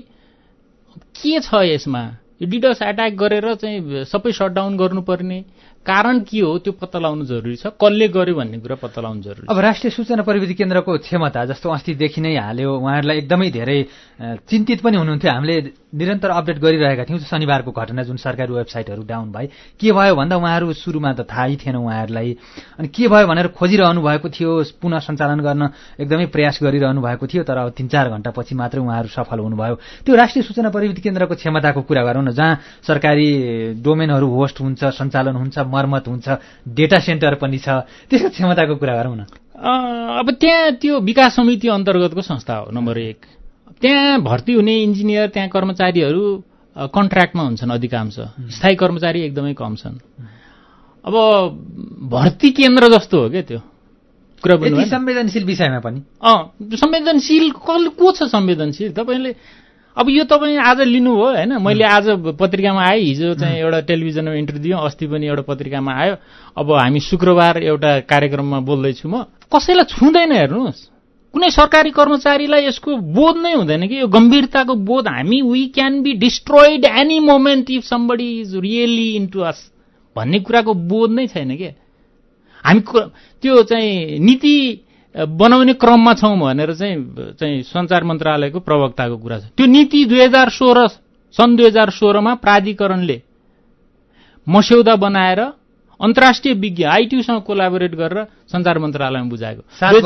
के छ यसमा, यो डिडोस एट्याक गरेर चाहिँ सबै सटडाउन गर्नुपर्ने कारण के हो त्यो पत्ता लगाउनु जरुरी छ, कसले गर्यो भन्ने कुरा पत्ता लगाउनु जरुरी छ। अब राष्ट्रिय सूचना प्रविधि केन्द्रको क्षमता जस्तो अस्तिदेखि नै हाल्यो, उहाँहरूलाई एकदमै धेरै चिन्तित पनि हुनुहुन्थ्यो। हामीले निरन्तर अपडेट गरिरहेका थियौँ शनिबारको घटना जुन सरकारी वेबसाइटहरू डाउन भए के भयो भन्दा उहाँहरू सुरुमा त थाहै थिएन उहाँहरूलाई, अनि के भयो भनेर खोजिरहनु भएको थियो, पुनः सञ्चालन गर्न एकदमै प्रयास गरिरहनु भएको थियो। तर अब 3-4 घण्टापछि मात्रै उहाँहरू सफल हुनुभयो। त्यो राष्ट्रिय सूचना प्रविधि केन्द्रको क्षमताको कुरा गरौँ न, जहाँ सरकारी डोमेनहरू होस्ट हुन्छ, सञ्चालन हुन्छ, मर्मत हुन्छ, डेटा सेन्टर पनि छ, त्यसको क्षमताको कुरा गरौँ न। अब त्यहाँ त्यो विकास समिति अन्तर्गतको संस्था हो नम्बर 1। त्यहाँ भर्ती हुने इन्जिनियर, त्यहाँ कर्मचारीहरू कन्ट्र्याक्टमा हुन्छन् अधिकांश, स्थायी कर्मचारी एकदमै कम छन्। अब भर्ती केन्द्र जस्तो हो क्या त्यो कुरा पनि। संवेदनशील विषयमा पनि संवेदनशील को छ संवेदनशील? तपाईँले अब यो तपाईँ आज लिनुभयो होइन, मैले आज पत्रिकामा आएँ, हिजो चाहिँ एउटा टेलिभिजनमा इन्टरभ्यू दियौँ, अस्ति पनि एउटा पत्रिकामा आयो। अब हामी शुक्रबार एउटा कार्यक्रममा बोल्दैछु म, कसैलाई छुँदैन हेर्नुहोस्। कुनै सरकारी कर्मचारीलाई यसको बोध नै हुँदैन कि यो गम्भीरताको बोध। हामी we can be destroyed any moment if somebody is really into us भन्ने कुराको बोध नै छैन क्या। हामी त्यो चाहिँ नीति बनाउने क्रममा छौँ भनेर चाहिँ सञ्चार मन्त्रालयको प्रवक्ताको कुरा छ। त्यो नीति सन् 2016मा प्राधिकरणले मस्यौदा बनाएर अन्तर्राष्ट्रिय विज्ञ आइटियूसँग कोलाबोरेट गरेर सञ्चार मन्त्रालयमा बुझाएको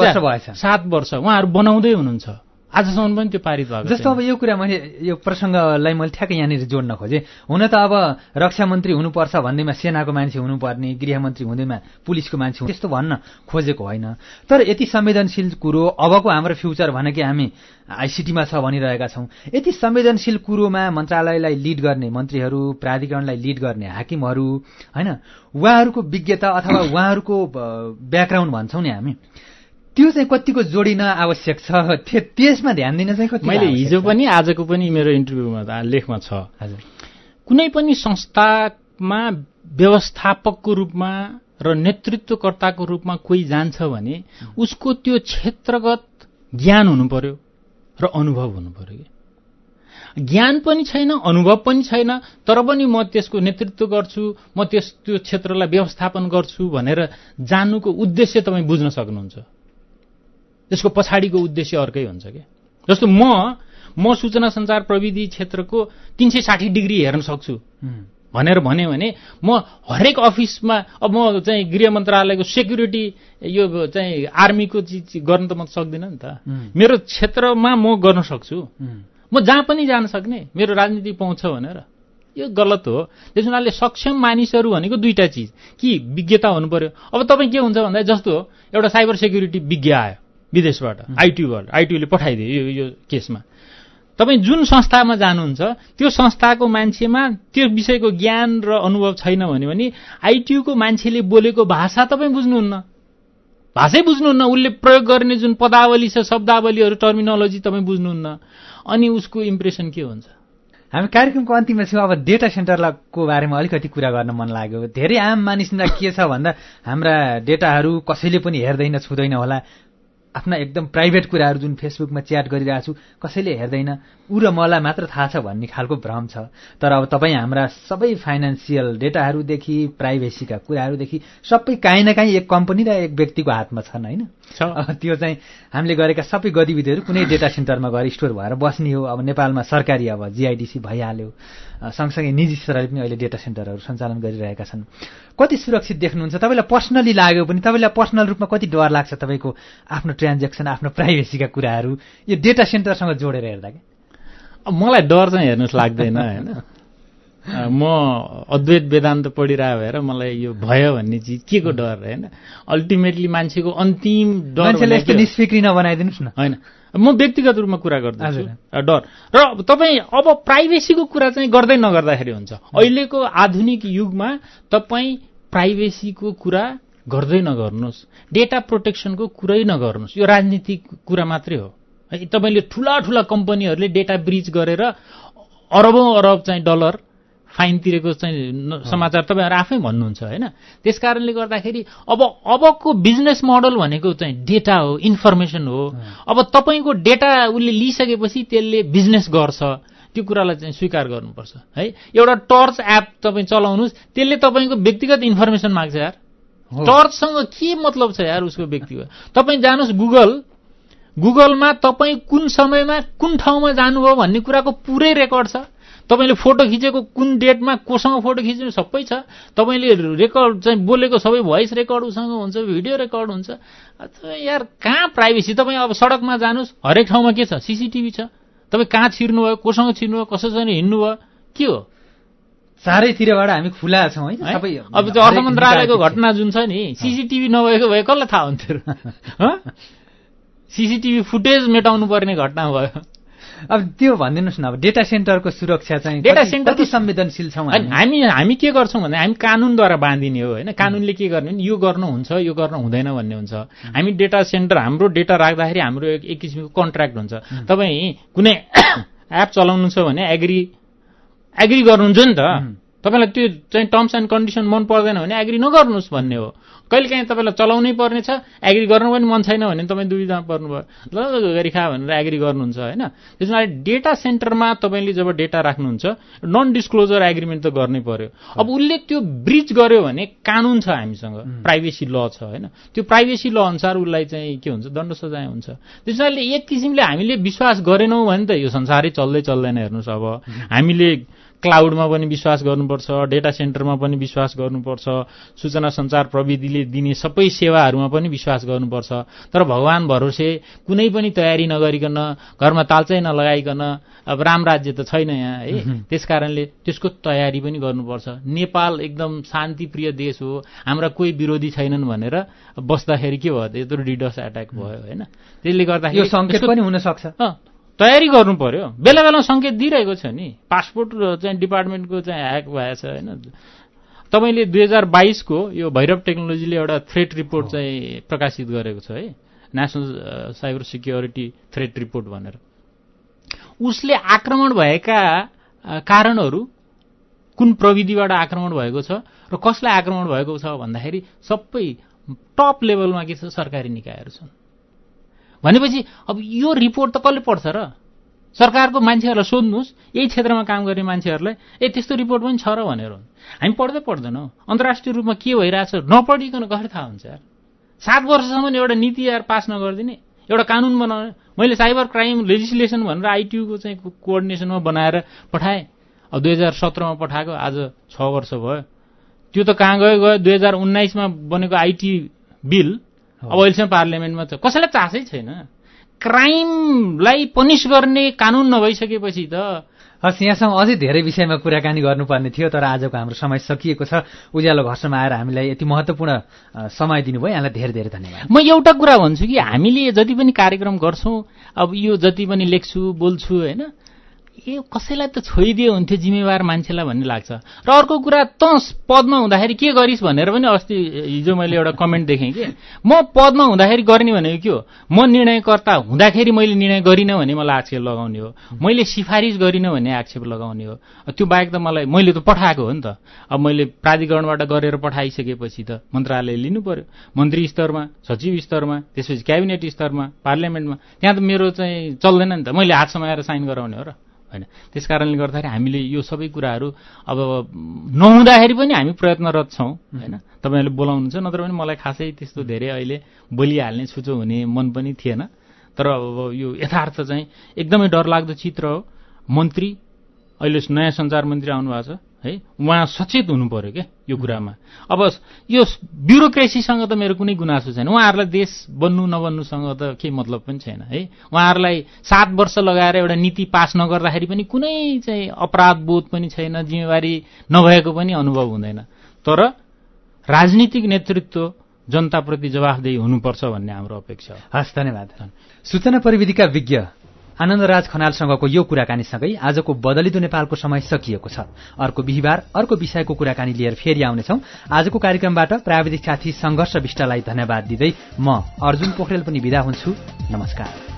7 वर्ष उहाँहरू बनाउँदै हुनुहुन्छ, आजसम्म पनि त्यो पारित भएको। जस्तो अब यो कुरा मैले यो प्रसङ्गलाई मैले ठ्याक्कै यहाँनिर जोड्न खोजेँ। हुन त अब रक्षा मन्त्री हुनुपर्छ भन्नेमा सेनाको मान्छे हुनुपर्ने, गृहमन्त्री हुँदैमा पुलिसको मान्छे, त्यस्तो भन्न खोजेको होइन। तर यति संवेदनशील कुरो, अबको हाम्रो फ्युचर भनेकै हामी आइसिटीमा छ भनिरहेका छौँ। यति संवेदनशील कुरोमा मन्त्रालयलाई लिड गर्ने मन्त्रीहरू, प्राधिकरणलाई लिड गर्ने हाकिमहरू, होइन, उहाँहरूको विज्ञता अथवा उहाँहरूको ब्याकग्राउन्ड भन्छौँ नि हामी, त्यो चाहिँ कतिको जोडिन आवश्यक छ, त्यसमा ध्यान दिन चाहिँ कति। मैले हिजो पनि आजको पनि मेरो इन्टरभ्यूमा लेखमा छ, कुनै पनि संस्थामा व्यवस्थापकको रूपमा र नेतृत्वकर्ताको रूपमा कोही जान्छ भने उसको त्यो क्षेत्रगत ज्ञान हुनु पर्यो र अनुभव हुनु पर्यो। ज्ञान पनि छैन, अनुभव पनि छैन, तर पनि म त्यसको नेतृत्व गर्छु, म त्यो क्षेत्रलाई व्यवस्थापन गर्छु भनेर जान्नुको उद्देश्य तपाईँ बुझ्न सक्नुहुन्छ। त्यसको पछाडिको उद्देश्य अर्कै हुन्छ क्या। जस्तो म सूचना सञ्चार प्रविधि क्षेत्रको 360 डिग्री हेर्न सक्छु भनेर भने म हरेक अफिसमा अब म चाहिँ गृह मन्त्रालयको सेक्युरिटी यो चाहिँ आर्मीको चिज गर्न त म सक्दिनँ नि त। मेरो क्षेत्रमा म गर्न सक्छु, म जहाँ पनि जान सक्ने, मेरो राजनीतिक पहुँच छ भनेर। यो गलत हो। त्यस हुनाले सक्षम मानिसहरू भनेको दुईटा चिज, कि विज्ञता हुनु पर्यो। अब तपाईँ के हुन्छ भन्दा जस्तो एउटा साइबर सेक्युरिटी विज्ञ आयो विदेशबाट, आइटीले पठाइदियो यो केसमा, तपाईँ जुन संस्थामा जानुहुन्छ त्यो संस्थाको मान्छेमा त्यो विषयको ज्ञान र अनुभव छैन भने आइटीयूको मान्छेले बोलेको भाषा तपाईँ बुझ्नुहुन्न, भाषै बुझ्नुहुन्न, उसले प्रयोग गर्ने जुन पदावली छ, शब्दावलीहरू, टर्मिनोलोजी तपाईँ बुझ्नुहुन्न, अनि उसको इम्प्रेसन के हुन्छ? हामी कार्यक्रमको अन्तिममा छौँ। अब डेटा सेन्टरको बारेमा अलिकति कुरा गर्न मन लाग्यो। धेरै आम मानिसलाई के छ भन्दा हाम्रा डेटाहरू कसैले पनि हेर्दैन, छुँदैन होला। आफ्ना एकदम प्राइभेट कुराहरू जुन फेसबुकमा च्याट गरिरहेको छु कसैले हेर्दैन, ऊ र मलाई मात्र थाहा छ भन्ने खालको भ्रम छ। तर अब तपाईँ हाम्रा सबै फाइनेन्सियल डेटाहरूदेखि प्राइभेसीका कुराहरूदेखि सबै काहीँ न काहीँ एक कम्पनी र एक व्यक्तिको हातमा छन्, होइन? त्यो चाहिँ हामीले गरेका सबै गतिविधिहरू कुनै डेटा सेन्टरमा गएर स्टोर भएर बस्ने हो। अब नेपालमा सरकारी अब जीआइडिसी भइहाल्यो, सँगसँगै निजी स्तरले पनि अहिले डेटा सेन्टरहरू सञ्चालन गरिरहेका छन्। कति सुरक्षित देख्नुहुन्छ? तपाईँलाई पर्सनली लाग्यो पनि तपाईँलाई पर्सनल रूपमा कति डर लाग्छ तपाईँको आफ्नो ट्रान्जेक्सन, आफ्नो प्राइभेसीका कुराहरू यो डेटा सेन्टरसँग जोडेर हेर्दा? मलाई डर चाहिँ हेर्नुहोस् लाग्दैन, होइन? म अद्वैत वेदान्त पढिरहेको भएर मलाई यो भयो भन्ने चिज के को डर, होइन? अल्टिमेटली मान्छेको अन्तिम डर निष्फिक्री नबनाइदिनुहोस् न। होइन, म व्यक्तिगत रूपमा कुरा गर्दैछु, डर। र तपाईँ अब प्राइभेसीको कुरा चाहिँ गर्दै नगर्दाखेरि हुन्छ। अहिलेको आधुनिक युगमा तपाईँ प्राइभेसीको कुरा गर्दै नगर्नुहोस्, डेटा प्रोटेक्सनको कुरै नगर्नुहोस्। यो राजनीतिक कुरा मात्रै हो। तपाईँले ठुला ठुला कम्पनीहरूले डेटा ब्रिच गरेर अरबौं अरब चाहिँ डलर फाइन तिरेको चाहिँ समाचार तपाईँहरू आफै भन्नुहुन्छ, होइन? त्यस कारणले गर्दाखेरि अबको बिजनेस मोडल भनेको चाहिँ डेटा हो, इन्फर्मेसन हो। अब तपाईँको डेटा उसले लिइसकेपछि त्यसले बिजनेस गर्छ, त्यो कुरालाई चाहिँ स्वीकार गर्नुपर्छ, है? एउटा टर्च एप तपाईँ चलाउनुहोस्, त्यसले तपाईँको व्यक्तिगत इन्फर्मेसन माग्छ यार। टर्चसँग के मतलब छ यार उसको व्यक्तिगत? तपाईँ जानुहोस् गुगलमा तपाईँ कुन समयमा कुन ठाउँमा जानुभयो भन्ने कुराको पुरै रेकर्ड छ। तपाईँले फोटो खिचेको कुन डेटमा कोसँग फोटो खिच्नु सबै छ। तपाईँले रेकर्ड चाहिँ बोलेको सबै भोइस रेकर्ड उसँग हुन्छ, भिडियो रेकर्ड हुन्छ। यार कहाँ प्राइभेसी? तपाईँ अब सडकमा जानुहोस्, हरेक ठाउँमा के छ? सीसीटीभी छ। तपाईँ कहाँ छिर्नुभयो, कोसँग छिर्नुभयो, कसैसँग हिँड्नुभयो, के हो? चारैतिरबाट हामी खुला छौँ, है? सबै अब त्यो अर्थ मन्त्रालयको घटना जुन छ नि, सीसीटीभी नभएको भए कसलाई थाहा हुन्थ्यो? सीसीटीभी फुटेज मेटाउनु पर्ने घटना भयो। अब त्यो भनिदिनुहोस् न, अब डेटा सेन्टरको सुरक्षा चाहिँ डेटा सेन्टर कति संवेदनशील छौँ हामी के गर्छौँ भने हामी कानुनद्वारा बाँधिने हो, होइन? कानुनले के गर्ने, यो गर्नु हुन्छ, यो गर्नु हुँदैन भन्ने हुन्छ। हामी डेटा सेन्टर, हाम्रो डेटा राख्दाखेरि हाम्रो एक किसिमको कन्ट्र्याक्ट हुन्छ। तपाईँ कुनै एप चलाउनुहुन्छ भने एग्री गर्नुहुन्छ नि त। तपाईँलाई त्यो चाहिँ टर्म्स एन्ड कन्डिसन मन पर्दैन भने एग्री नगर्नुहोस् भन्ने हो। कहिलेकाहीँ तपाईँलाई चलाउनै पर्ने छ, एग्री गर्नु पनि मन छैन भने तपाईँ दुविधामा पर्नुभयो, ल गरी खा भनेर एग्री गर्नुहुन्छ, होइन? त्यसमा डेटा सेन्टरमा तपाईँले जब डेटा राख्नुहुन्छ नन डिस्क्लोजर एग्रिमेन्ट त गर्नै पर्यो। अब उसले त्यो ब्रिच गर्यो भने कानुन छ हामीसँग, प्राइभेसी ल छ, होइन? त्यो प्राइभेसी ल अनुसार उसलाई चाहिँ के हुन्छ, दण्ड सजाय हुन्छ। त्यसैले एक किसिमले हामीले विश्वास गरेनौँ भने त यो संसारै चल्दैन। हेर्नुहोस्, अब हामीले क्लाउडमा पनि विश्वास गर्नुपर्छ, डेटा सेन्टरमा पनि विश्वास गर्नुपर्छ, सूचना सञ्चार प्रविधिले दिने सबै सेवाहरूमा पनि विश्वास गर्नुपर्छ। तर भगवान भरोसे कुनै पनि तयारी नगरिकन, घरमा तालचाइ नलगाइकन अब राम राज्य त छैन यहाँ, है? त्यस कारणले त्यसको तयारी पनि गर्नुपर्छ। नेपाल एकदम शान्तिप्रिय देश हो, हाम्रा कोही विरोधी छैनन् भनेर बस्दाखेरि के भयो, यत्रो डिडस एट्याक भयो, होइन? त्यसले गर्दाखेरि यो सङ्केत पनि हुन सक्छ। तयारी गर्नु पर्यो। बेला बेला सङ्केत दिइरहेको छ नि, पासपोर्ट चाहिँ डिपार्टमेन्टको चाहिँ ह्याक भएछ, होइन? तपाईँले 2022 को यो भैरव टेक्नोलोजीले एउटा थ्रेट रिपोर्ट चाहिँ प्रकाशित गरेको छ, है? National cyber security threat report भनेर। उसले आक्रमण भएका कारणहरू, कुन प्रविधिबाट आक्रमण भएको छ र कसलाई आक्रमण भएको छ भन्दाखेरि सबै टप लेभलमा के छ, सरकारी निकायहरू छन्। भनेपछि अब यो रिपोर्ट त कसले पढ्छ र? सरकारको मान्छेहरूलाई सोध्नुहोस्, यही क्षेत्रमा काम गर्ने मान्छेहरूलाई त्यस्तो रिपोर्ट पनि छ र भनेर। हामी पढ्दैनौँ अन्तर्राष्ट्रिय रूपमा के भइरहेछ नपढिकन कसरी थाहा हुन्छ यार। 7 वर्षसम्म एउटा नीति यार पास नगरिदिने, एउटा कानुन बनाउने। मैले साइबर क्राइम लेजिस्लेसन भनेर आइटियूको चाहिँ कोअर्डिनेसनमा बनाएर पठाएँ। अब 2017मा पठाएको, आज 6 वर्ष भयो। त्यो त कहाँ गयो 2019मा बनेको आइटी बिल अब अहिलेसम्म पार्लियामेन्टमा छ। कसैलाई चासै छैन। क्राइमलाई पनिस गर्ने कानुन नभइसकेपछि त। हस्, यहाँसँग अझै धेरै विषयमा कुराकानी गर्नुपर्ने थियो, तर आजको हाम्रो समय सकिएको छ। उज्यालो घरसम्म आएर हामीलाई यति महत्त्वपूर्ण समय दिनुभयो, यहाँलाई धेरै धेरै धन्यवाद। म एउटा कुरा भन्छु कि हामीले जति पनि कार्यक्रम गर्छौँ, अब यो जति पनि लेख्छु बोल्छु होइन, यो कसैलाई त छोइदियो हुन्थ्यो जिम्मेवार मान्छेलाई भन्ने लाग्छ। र अर्को कुरा, त पदमा हुँदाखेरि के गरिस् भनेर पनि अस्ति हिजो मैले एउटा कमेन्ट देखेँ कि म पदमा हुँदाखेरि गर्ने भनेको के हो, म निर्णयकर्ता हुँदाखेरि मैले निर्णय गरिनँ भने मलाई आक्षेप लगाउने हो, मैले सिफारिस गरिनँ भने आक्षेप लगाउने हो। त्यो बाहेक त मैले त पठाएको हो नि त। अब मैले प्राधिकरणबाट गरेर पठाइसकेपछि त मन्त्रालय लिनु पर्यो, मन्त्री स्तरमा, सचिव स्तरमा, त्यसपछि क्याबिनेट स्तरमा, पार्लियामेन्टमा। त्यहाँ त मेरो चाहिँ चल्दैन नि त, मैले हात समाएर साइन गराउने हो र होइन। त्यस कारणले गर्दाखेरि हामीले यो सबै कुराहरू अब नहुँदाखेरि पनि हामी प्रयत्नरत छौँ होइन। तपाईँहरूले बोलाउनुहुन्छ, नत्र पनि मलाई खासै त्यस्तो धेरै अहिले बोलिहाल्ने छुचो हुने मन पनि थिएन। तर अब यो यथार्थ चाहिँ एकदमै डरलाग्दो चित्र हो। मन्त्री अहिले नयाँ सञ्चार मन्त्री आउनुभएको छ है, उहाँ सचेत हुनु पर्यो क्या यो कुरामा। अब यो ब्युरोक्रेसीसँग त मेरो कुनै गुनासो छैन, उहाँहरूलाई देश बन्नु नबन्नुसँग त केही मतलब पनि छैन है। उहाँहरूलाई 7 वर्ष लगाएर एउटा नीति पास नगर्दाखेरि पनि कुनै चाहिँ अपराध बोध पनि छैन, जिम्मेवारी नभएको पनि अनुभव हुँदैन। तर राजनीतिक नेतृत्व जनताप्रति जवाफदेही हुनुपर्छ भन्ने हाम्रो अपेक्षा हो। हस्, धन्यवाद। सूचना प्रविधिका विज्ञ आनन्दराज खनालसँगको यो कुराकानीसँगै आजको बदलिदो नेपालको समय सकिएको छ। अर्को बिहिबार अर्को विषयको कुराकानी लिएर फेरि आउनेछौँ। आजको कार्यक्रमबाट प्राविधिक साथी सङ्घर्ष विष्टलाई धन्यवाद दिँदै म अर्जुन पोखरेल पनि बिदा हुन्छु। नमस्कार।